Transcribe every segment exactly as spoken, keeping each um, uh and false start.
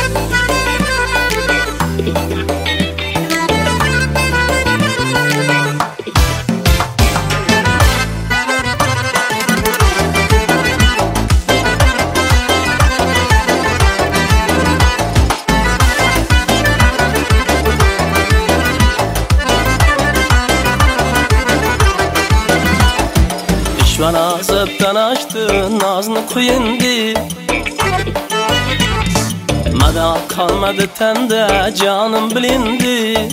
Bana zıptan açtı nazını kuyindi, madal kalmadı tende canım bilindi.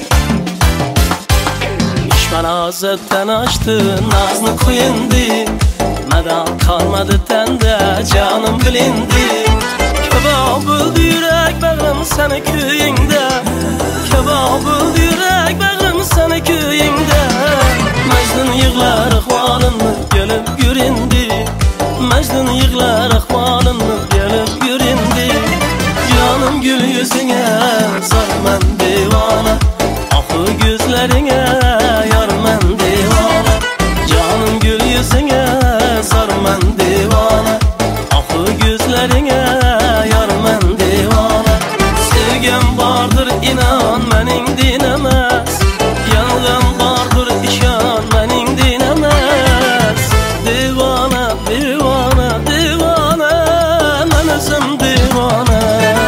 Bana zıptan açtı nazını kuyindi, madal kalmadı tende canım bilindi. Kebab buldu yürek bağrım seni köyünde, kebab buldu yürek bağrım seni köyünde. Mecnun yığlar ahvalını gelip göründü, Mecnun yığlar ahvalını gelip göründü. Canım gül yüzüne sar men divana, akı gözlerine yar men divana. Canım gül yüzüne sar men divana, akı gözlerine yar men divana. Sevgim vardır inan menin dinemez, yanğım vardır işan menin dinemez. Divana, divana, divana, men özüm divana.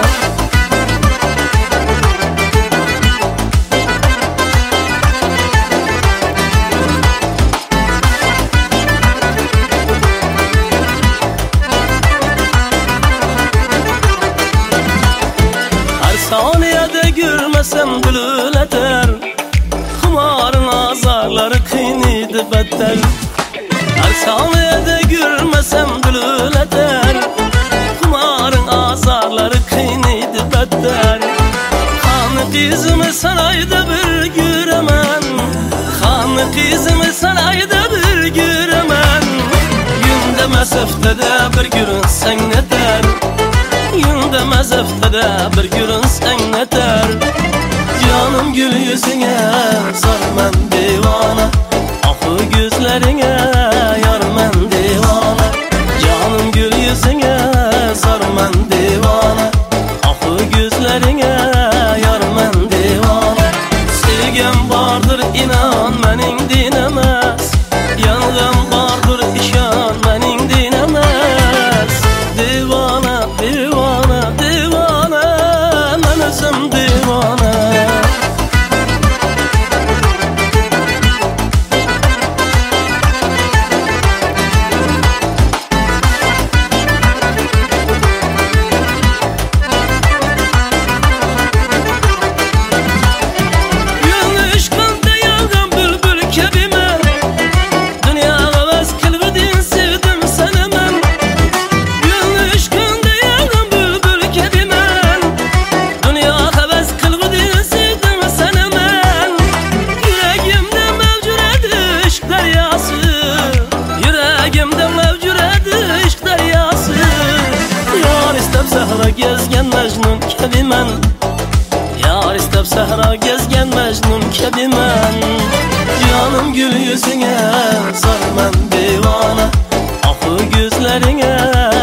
Her saniyede gülmesem gülül eter, Kumarın azarları kıynidir beter. Her saniyede gülmesem gülül eter, Kumarın azarları kıynidir beter. Kanı kızımı sarayda bir göremem, Kanı kızımı sarayda bir göremem. Günde mesafede bir görünsen yeter, Günde mesafede bir görünsen yeter. Canım gül yüzüne sar men divana, akı gözlerine yar men divana. Canım gül yüzüne sar men divana, akı gözlerine yar men divana. Sevgim vardır inan menin dinemez, yanğım vardır işan menin dinemez. Divana, divana, divana, men özüm divana. Sahra gezgen Mecnun kebi men, Yar istep sahra gezgen Mecnun kebi men. Canım gül yüzüne sar men divana, akı gözlerine